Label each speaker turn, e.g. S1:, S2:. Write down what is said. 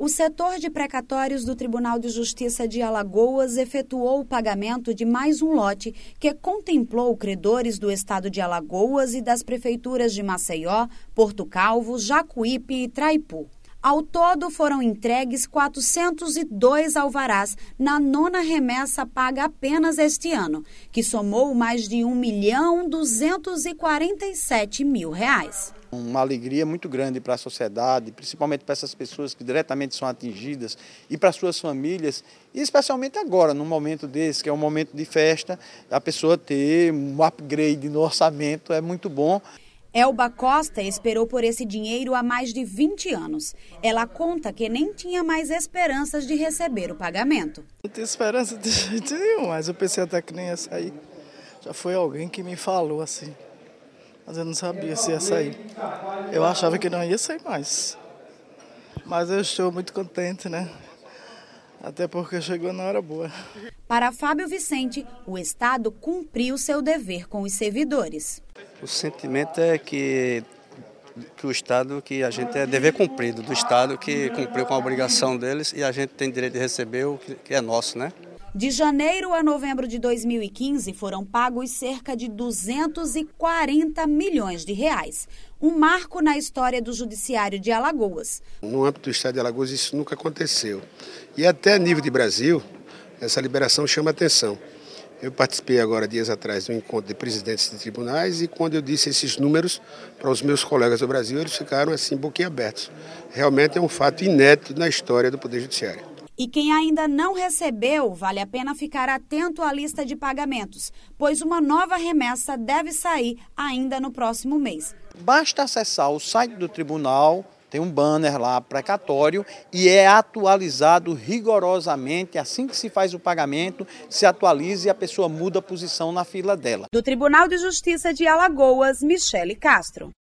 S1: O setor de precatórios do Tribunal de Justiça de Alagoas efetuou o pagamento de mais um lote que contemplou credores do estado de Alagoas e das prefeituras de Maceió, Porto Calvo, Jacuípe e Traipu. Ao todo, foram entregues 402 alvarás na nona remessa paga apenas este ano, que somou mais de R$1.247.000.
S2: Uma alegria muito grande para a sociedade, principalmente para essas pessoas que diretamente são atingidas e para suas famílias, e especialmente agora, num momento desse, que é um momento de festa, a pessoa ter um upgrade no orçamento é muito bom.
S1: Elba Costa esperou por esse dinheiro há mais de 20 anos. Ela conta que nem tinha mais esperanças de receber o pagamento.
S3: Não tinha esperança de jeito nenhum, mas eu pensei até que nem ia sair. Já foi alguém que me falou assim, mas eu não sabia se ia sair. Eu achava que não ia sair mais. Mas eu estou muito contente, né? Até porque chegou na hora boa.
S1: Para Fábio Vicente, o Estado cumpriu seu dever com os servidores.
S4: O sentimento é que o Estado, que a gente é dever cumprido do Estado, que cumpriu com a obrigação deles e a gente tem direito de receber o que é nosso, né?
S1: De janeiro a novembro de 2015, foram pagos cerca de R$240 milhões. Um marco na história do Judiciário de Alagoas.
S5: No âmbito do Estado de Alagoas, isso nunca aconteceu. E até a nível de Brasil, essa liberação chama atenção. Eu participei agora, dias atrás, de um encontro de presidentes de tribunais e quando eu disse esses números para os meus colegas do Brasil, eles ficaram assim boquiabertos. Realmente é um fato inédito na história do Poder Judiciário.
S1: E quem ainda não recebeu, vale a pena ficar atento à lista de pagamentos, pois uma nova remessa deve sair ainda no próximo mês.
S2: Basta acessar o site do tribunal, tem um banner lá, precatório, e é atualizado rigorosamente. Assim que se faz o pagamento, se atualiza e a pessoa muda a posição na fila dela.
S1: Do Tribunal de Justiça de Alagoas, Michele Castro.